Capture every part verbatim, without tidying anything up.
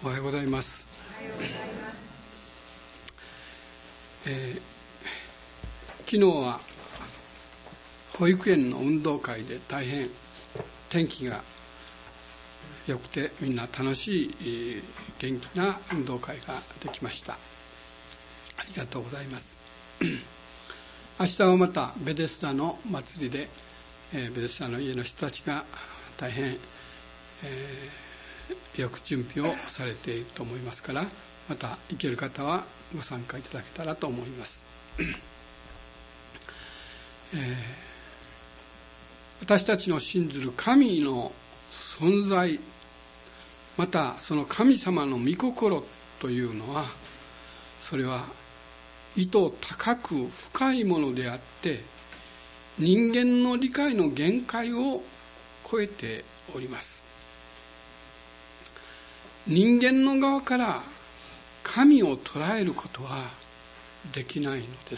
おはようございます。えー、昨日は保育園の運動会で大変天気が良くてみんな楽しい、えー、元気な運動会ができました。ありがとうございます。明日はまたベデスダの祭りで、えー、ベデスダの家の人たちが大変、えーよく準備をされていると思いますから、また行ける方はご参加いただけたらと思います。えー、私たちの信ずる神の存在、またその神様の御心というのは、それは意図高く深いものであって、人間の理解の限界を超えております。人間の側から神を捉えることはできないのです。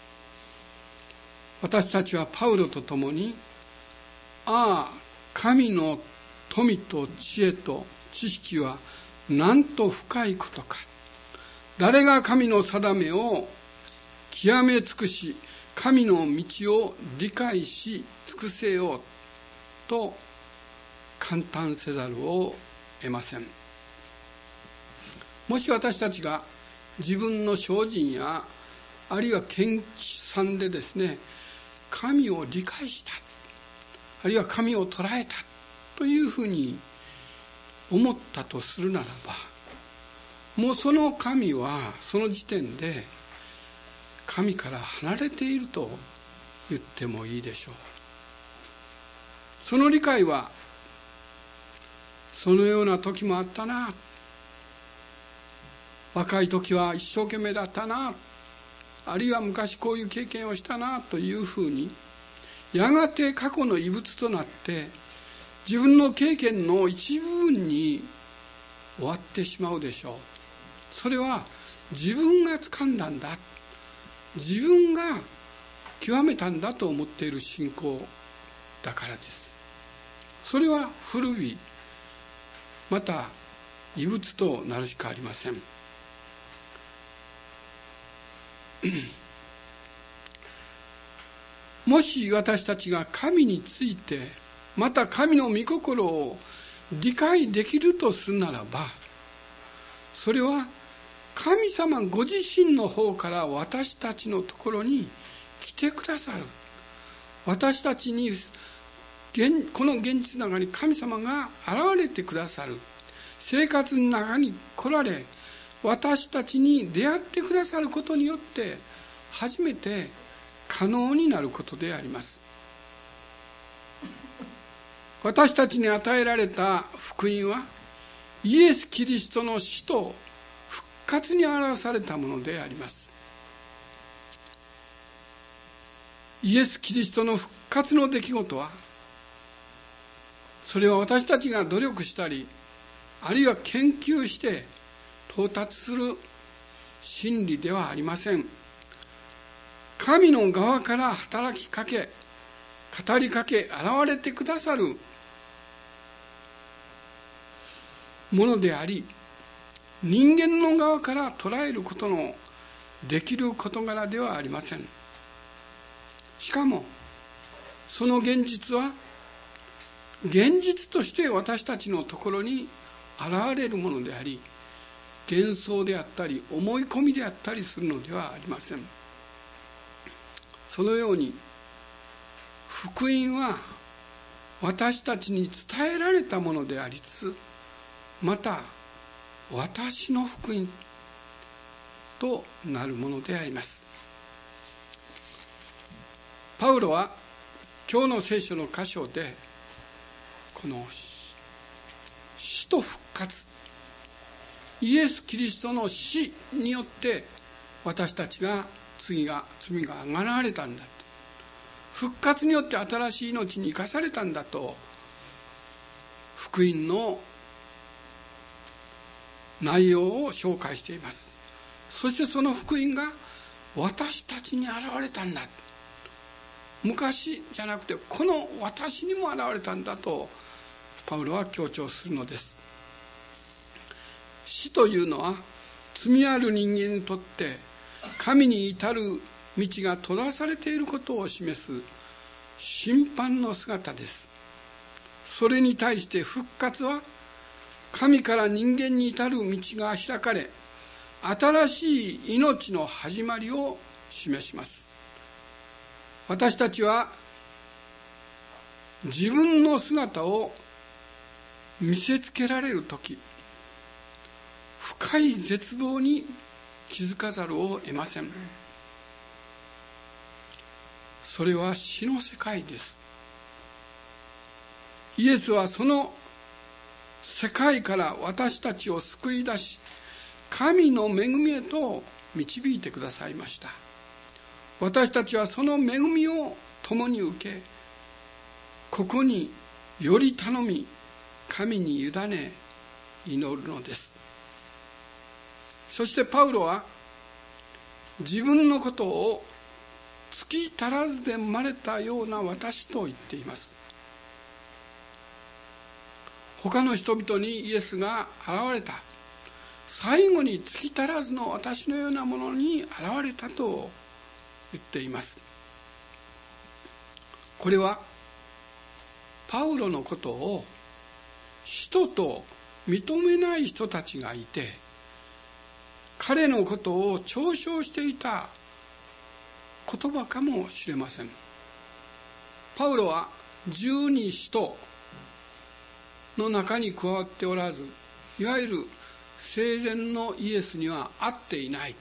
私たちはパウロと共に、ああ、神の富と知恵と知識はなんと深いことか。誰が神の定めを極め尽くし、神の道を理解し尽くせようと感嘆せざるを得ません。もし私たちが自分の精進やあるいは研究さでですね、神を理解した、あるいは神を捉えたというふうに思ったとするならば、もうその神はその時点で神から離れていると言ってもいいでしょう。その理解は、そのような時もあったな、若い時は一生懸命だったな、あるいは昔こういう経験をしたなというふうに、やがて過去の遺物となって自分の経験の一部分に終わってしまうでしょう。それは自分が掴んだんだ、自分が極めたんだと思っている信仰だからです。それは古び、また遺物となるしかありません。もし私たちが神について、また神の御心を理解できるとするならば、それは神様ご自身の方から私たちのところに来てくださる。私たちにこの現実の中に神様が現れてくださる。生活の中に来られ、私たちに出会ってくださることによって初めて可能になることであります。私たちに与えられた福音はイエス・キリストの死と復活に表されたものであります。イエス・キリストの復活の出来事は、それは私たちが努力したり、あるいは研究して到達する真理ではありません。神の側から働きかけ、語りかけ、現れてくださるものであり、人間の側から捉えることのできる事柄ではありません。しかも、その現実は、現実として私たちのところに現れるものであり、幻想であったり思い込みであったりするのではありません。そのように福音は私たちに伝えられたものでありつつ、また私の福音となるものであります。パウロは今日の聖書の箇所で、この死と復活、イエス・キリストの死によって私たちが次が罪があがられたんだと、復活によって新しい命に生かされたんだと、福音の内容を紹介しています。そしてその福音が私たちに現れたんだ、昔じゃなくてこの私にも現れたんだとパウロは強調するのです。 死というのは罪ある人間にとって神に至る道が閉ざされていることを示す審判の姿です。それに対して復活は神から人間に至る道が開かれ、新しい命の始まりを示します。私たちは自分の姿を見せつけられるとき、深い絶望に気づかざるを得ません。それは死の世界です。イエスはその世界から私たちを救い出し、神の恵みへと導いてくださいました。私たちはその恵みを共に受け、ここにより頼み、神に委ね祈るのです。そしてパウロは自分のことを月足らずで生まれたような私と言っています。他の人々にイエスが現れた。最後に月足らずの私のようなものに現れたと言っています。これはパウロのことを使徒と認めない人たちがいて、彼のことを嘲笑していた言葉かもしれません。パウロは十二使徒の中に加わっておらず、いわゆる生前のイエスには会っていない。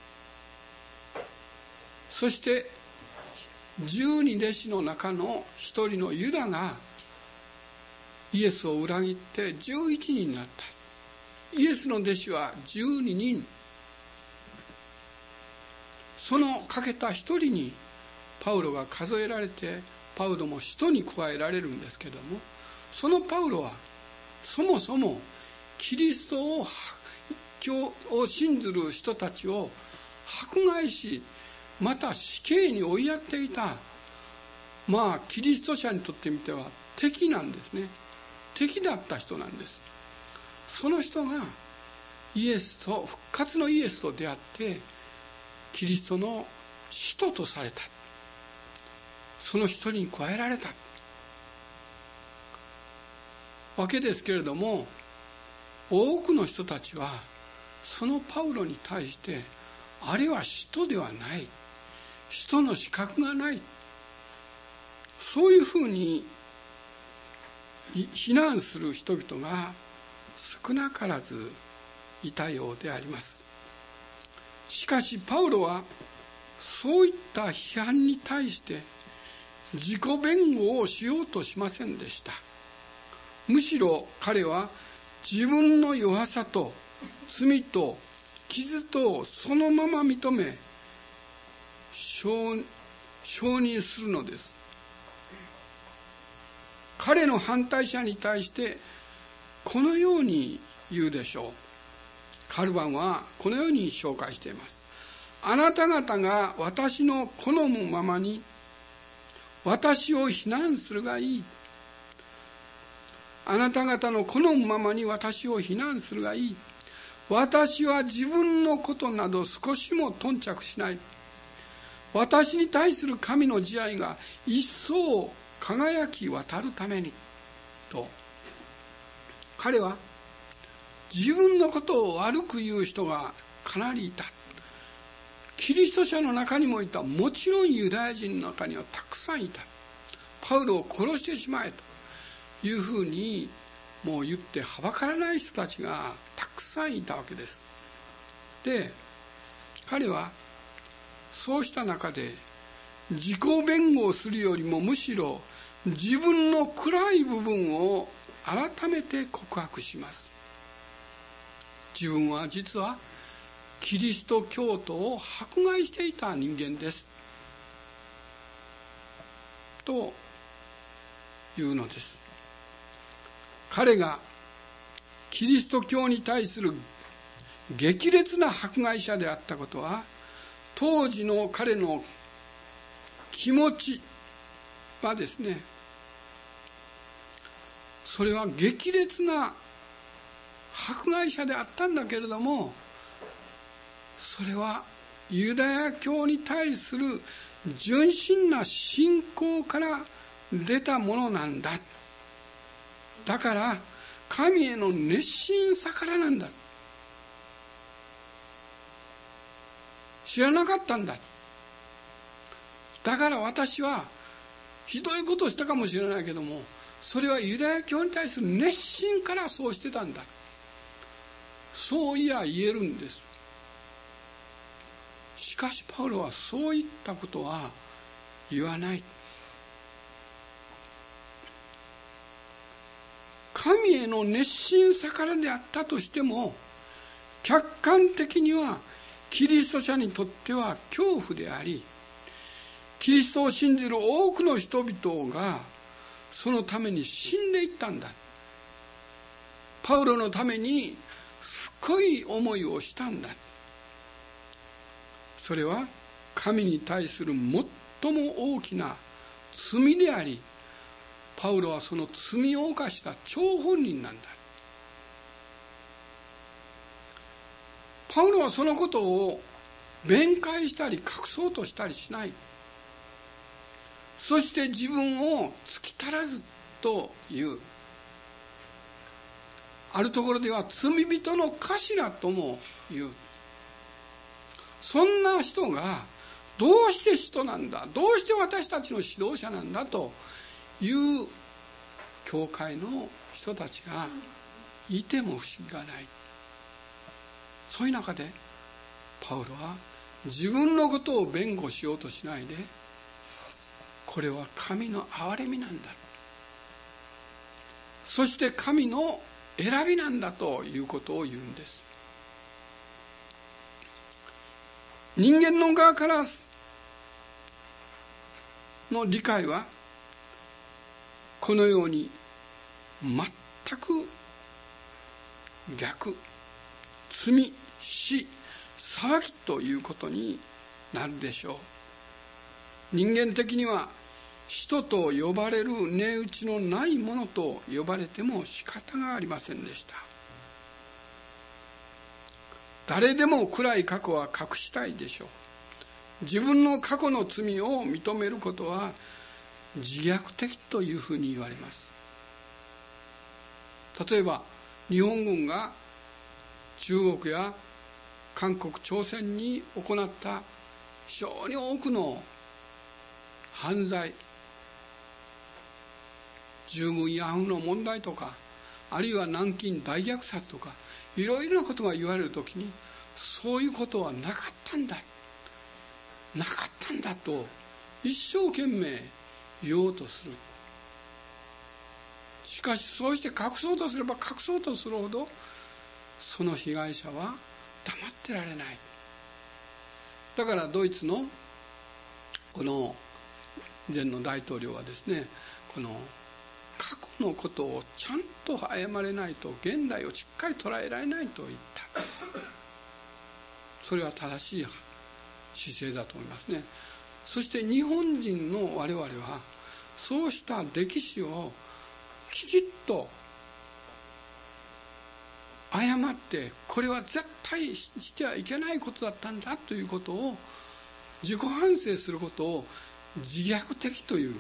そして十二弟子の中の一人のユダがイエスを裏切って十一人になった。イエスの弟子は十二人。そのかけた一人にパウロが数えられて、パウロも使徒に加えられるんですけども、そのパウロはそもそもキリストをを信ずる人たちを迫害し、また死刑に追いやっていた、まあキリスト者にとってみては敵なんですね。敵だった人なんです。その人がイエスと、復活のイエスと出会ってキリストの使徒とされた。その一人に加えられたわけですけれども、多くの人たちはそのパウロに対して、あれは使徒ではない、使徒の資格がない、そういうふうに非難する人々が少なからずいたようであります。しかしパウロはそういった批判に対して自己弁護をしようとしませんでした。むしろ彼は自分の弱さと罪と傷とそのまま認め承認するのです。彼の反対者に対してこのように言うでしょう。カルバンはこのように紹介しています。あなた方が私の好むままに私を非難するがいい。あなた方の好むままに私を非難するがいい。私は自分のことなど少しも頓着しない。私に対する神の慈愛が一層輝き渡るためにと。彼は自分のことを悪く言う人がかなりいた。キリスト者の中にもいた。もちろんユダヤ人の中にはたくさんいた。パウロを殺してしまえというふうにもう言ってはばからない人たちがたくさんいたわけです。で、彼はそうした中で自己弁護をするよりもむしろ自分の暗い部分を改めて告白します。自分は実はキリスト教徒を迫害していた人間ですというのです。彼がキリスト教に対する激烈な迫害者であったことは、当時の彼の気持ちはですね、それは激烈な迫害者であったんだけれども、それはユダヤ教に対する純真な信仰から出たものなんだ。だから神への熱心さからなんだ。知らなかったんだ。だから私はひどいことをしたかもしれないけども、それはユダヤ教に対する熱心からそうしてたんだ。そういや言えるんです。しかしパウロはそういったことは言わない。神への熱心さからであったとしても、客観的にはキリスト者にとっては恐怖であり、キリストを信じる多くの人々がそのために死んでいったんだ。パウロのために深い思いをしたんだ。それは神に対する最も大きな罪であり、パウロはその罪を犯した張本人なんだ。パウロはそのことを弁解したり隠そうとしたりしない。そして自分を突き足らずという、あるところでは罪人の頭とも言う。そんな人がどうして使徒なんだ、どうして私たちの指導者なんだという教会の人たちがいても不思議がない。そういう中でパウロは自分のことを弁護しようとしないで、これは神の憐れみなんだ、そして神の選びなんだということを言うんです。人間の側からの理解はこのように全く逆、罪、死、騒ぎということになるでしょう。人間的には使徒と呼ばれる値打ちのないものと呼ばれても仕方がありませんでした。誰でも暗い過去は隠したいでしょう。自分の過去の罪を認めることは自虐的というふうに言われます。例えば日本軍が中国や韓国、朝鮮に行った非常に多くの犯罪、従軍慰安婦の問題とか、あるいは南京大虐殺とか、いろいろなことが言われるときに、そういうことはなかったんだ、なかったんだと一生懸命言おうとする。しかしそうして隠そうとすれば隠そうとするほど、その被害者は黙ってられない。だからドイツのこの前の大統領はですね、この過去のことをちゃんと謝れないと現代をしっかり捉えられないと言った。それは正しい姿勢だと思いますね。そして日本人の我々はそうした歴史をきちっと謝って、これは絶対してはいけないことだったんだということを自己反省することを自虐的という、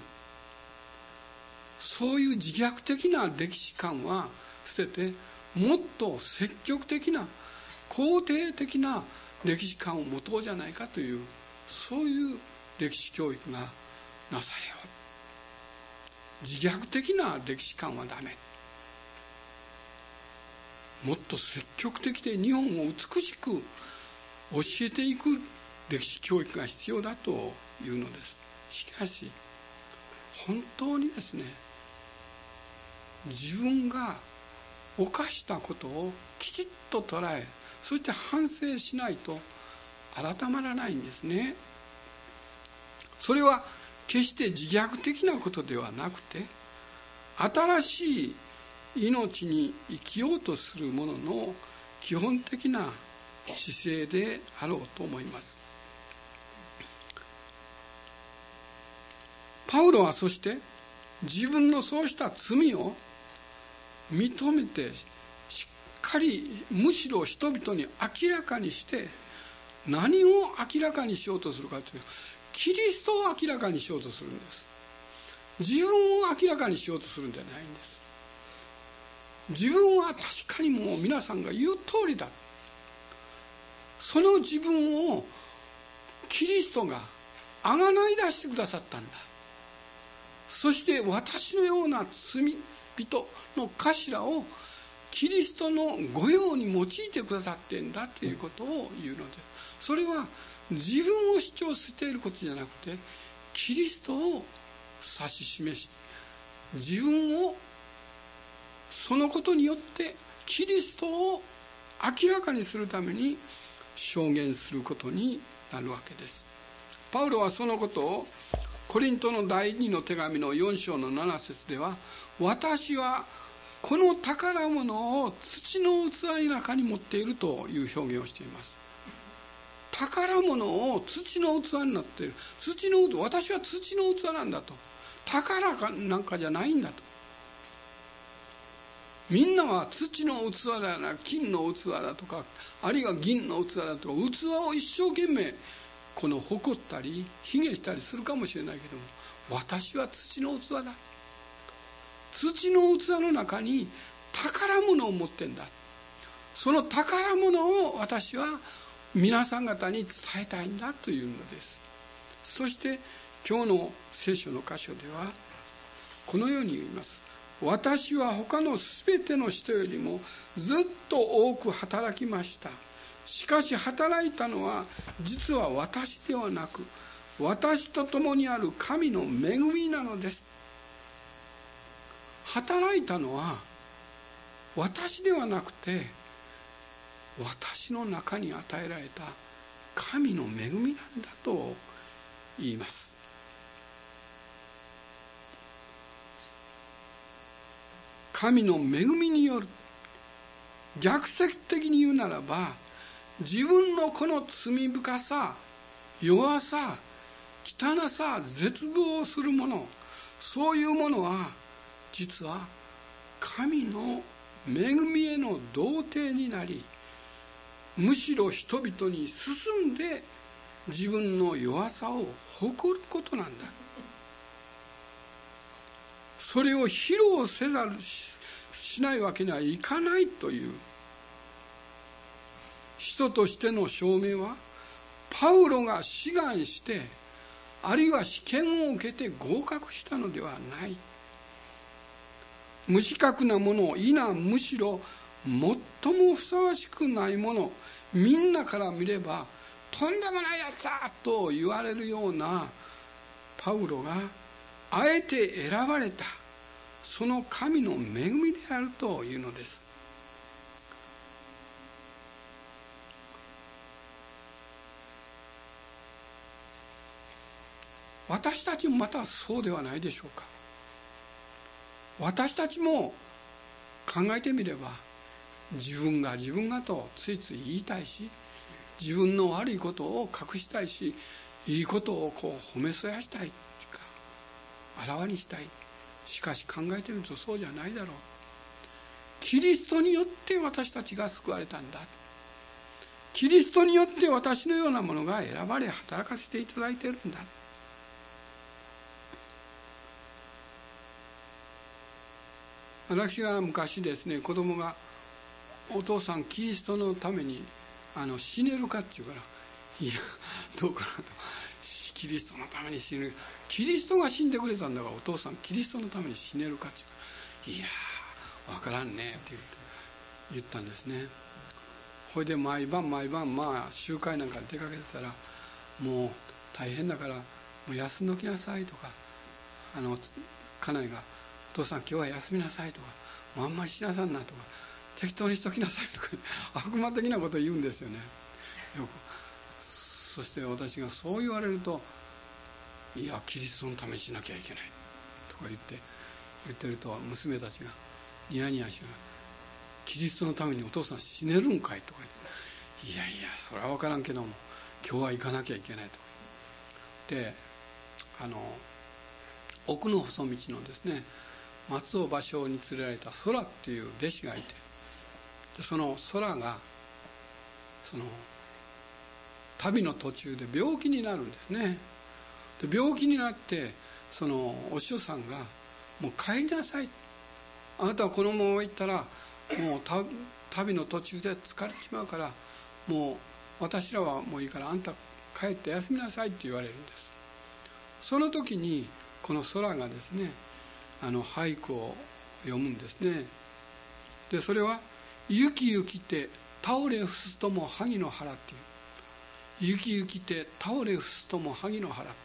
そういう自虐的な歴史観は捨てて、もっと積極的な肯定的な歴史観を持とうじゃないかという、そういう歴史教育がなされよう。自虐的な歴史観はダメ。もっと積極的で日本を美しく教えていく歴史教育が必要だというのです。しかし本当にですね、自分が犯したことをきちっと捉え、そして反省しないと改まらないんですね。それは決して自虐的なことではなくて、新しい命に生きようとする者の基本的な姿勢であろうと思います。パウロはそして自分のそうした罪を認めてしっかりむしろ人々に明らかにして、何を明らかにしようとするかというと、キリストを明らかにしようとするんです。自分を明らかにしようとするんじゃないんです。自分は確かにもう皆さんが言う通りだ。その自分をキリストがあがない出してくださったんだ。そして私のような罪人の頭をキリストの御用に用いてくださってんだということを言うのです。それは自分を主張していることじゃなくて、キリストを指し示し、自分をそのことによってキリストを明らかにするために証言することになるわけです。パウロはそのことをコリントの第二の手紙のよん章のなな節では、私はこの宝物を土の器の中に持っているという表現をしています。宝物を土の器になっている。土の器、私は土の器なんだと。宝なんかじゃないんだと。みんなは土の器だな、金の器だとか、あるいは銀の器だとか、器を一生懸命この誇ったり卑下したりするかもしれないけども、私は土の器だ。土の器の中に宝物を持ってんだ。その宝物を私は皆さん方に伝えたいんだというのです。そして今日の聖書の箇所ではこのように言います。私は他のすべての人よりもずっと多く働きました。しかし働いたのは実は私ではなく、私と共にある神の恵みなのです。働いたのは私ではなくて、私の中に与えられた神の恵みなんだと言います。神の恵みによる、逆説的に言うならば、自分のこの罪深さ、弱さ、汚さ、絶望するもの、そういうものは実は神の恵みへの童貞になり、むしろ人々に進んで自分の弱さを誇ることなんだ。それを披露せざるしないわけにはいかないという人としての証明は、パウロが志願してあるいは試験を受けて合格したのではない。無資格なもの、いなむしろ最もふさわしくないもの、みんなから見ればとんでもないやつだと言われるようなパウロがあえて選ばれた、その神の恵みであるというのです。私たちもまたそうではないでしょうか。私たちも考えてみれば、自分が自分がとついつい言いたいし、自分の悪いことを隠したいし、いいことをこう褒めそやしたいか、あらわにしたい。しかし考えてみるとそうじゃないだろう。キリストによって私たちが救われたんだ。キリストによって私のようなものが選ばれ働かせていただいているんだ。私が昔ですね、子供がお父さんキリストのためにあの死ねるかって言うから、いやどうかなと、キリストのために死ぬ、キリストが死んでくれたんだからお父さんキリストのために死ねるかって言うから、いやーわからんねって言ったんですね。ほいで毎晩毎晩まあ集会なんか出かけてたら、もう大変だからもう休んどきなさいとか、あの家内がお父さん今日は休みなさいとか、もうあんまりしなさんなとか、適当にしときなさいとか悪魔的なことを言うんですよね。よく。そして私がそう言われると、いやキリストのためにしなきゃいけないとか言って言ってると、娘たちがニヤニヤしながら、キリストのためにお父さん死ねるんかいとか言って、いやいやそれは分からんけども今日は行かなきゃいけないとかで、あの奥の細道のですね、松尾芭蕉に連れられた空っていう弟子がいて、 その空がその旅の途中で病気になるんですね。で病気になってそのお師匠さんがもう帰りなさい、あなたはこのまま行ったらもう旅の途中で疲れてしまうから、もう私らはもういいからあんた帰って休みなさいって言われるんです。その時にこの空がですね、あの俳句を読むんですね。でそれは雪雪て倒れ伏すとも萩の原っていう、雪雪て倒れ伏すとも萩の原って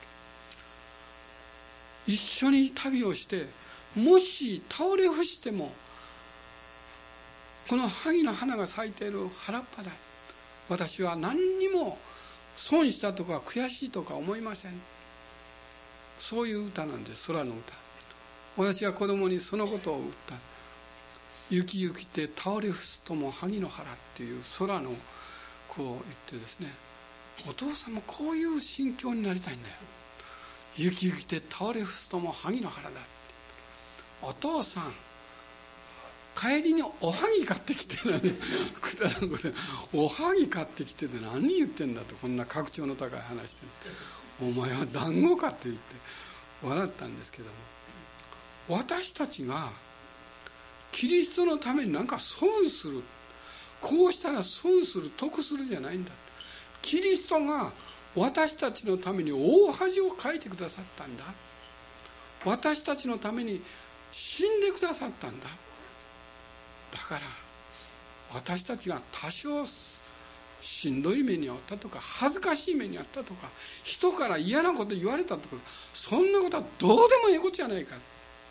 、一緒に旅をしてもし倒れ伏してもこの萩の花が咲いている原っぱだ、私は何にも損したとか悔しいとか思いません。そういう歌なんです、空の歌。私は子供にそのことを歌った。雪雪て倒れ伏すとも萩の原っていう空の句を言ってですね、お父さんもこういう心境になりたいんだよ。雪雪て倒れ伏すとも萩の原だって。お父さん帰りにおはぎ買ってきてるね、くだらんことでおはぎ買ってきてて何言ってんだと、こんな格調の高い話してお前は団子かって言って笑ったんですけども、私たちがキリストのために何か損する、こうしたら損する得するじゃないんだ。キリストが私たちのために大恥をかいてくださったんだ。私たちのために死んでくださったんだ。だから私たちが多少しんどい目にあったとか恥ずかしい目にあったとか人から嫌なこと言われたとか、そんなことはどうでもいいことじゃないか。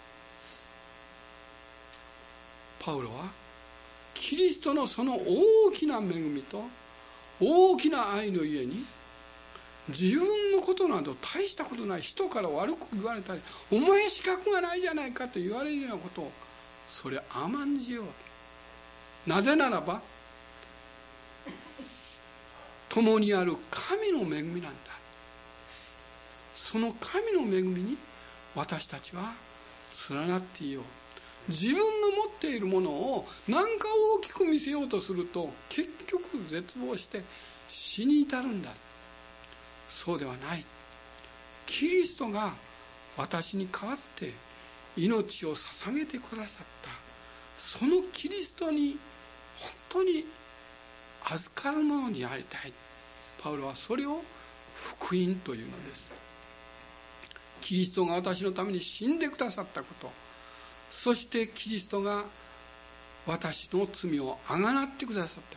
パウロはキリストのその大きな恵みと大きな愛のゆえに、自分のことなど大したことない、人から悪く言われたりお前資格がないじゃないかと言われるようなことをそれ甘んじよう。なぜならば共にある神の恵みなんだ。その神の恵みに私たちは連なっていよう。自分の持っているものを何か大きく見せようとすると結局絶望して死に至るんだ。そうではない。キリストが私に代わって命を捧げてくださった、そのキリストに本当に預かるものにありたい。パウロはそれを福音というのです。キリストが私のために死んでくださったこと、そしてキリストが私の罪をあがなってくださったこと、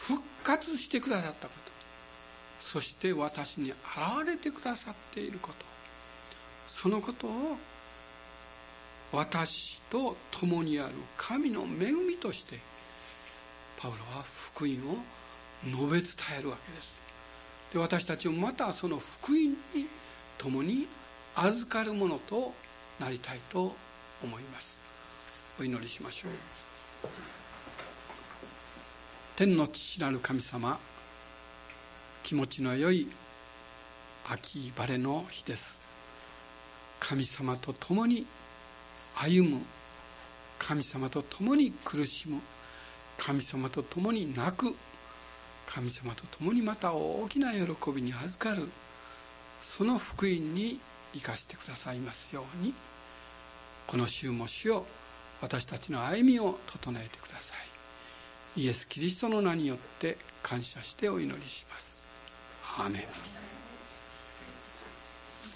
復活してくださったこと、そして私に現れてくださっていること、そのことを私と共にある神の恵みとしてパウロは福音を述べ伝えるわけです。で、私たちもまたその福音に共に預かるものとなりたいと思います。お祈りしましょう。天の父なる神様、気持ちの良い秋晴れの日です。神様と共に歩む、神様と共に苦しむ、神様と共に泣く、神様と共にまた大きな喜びに預かる、その福音に生かしてくださいますように、この週も主よ、私たちの歩みを整えてください。イエス・キリストの名によって感謝してお祈りします。アーメン。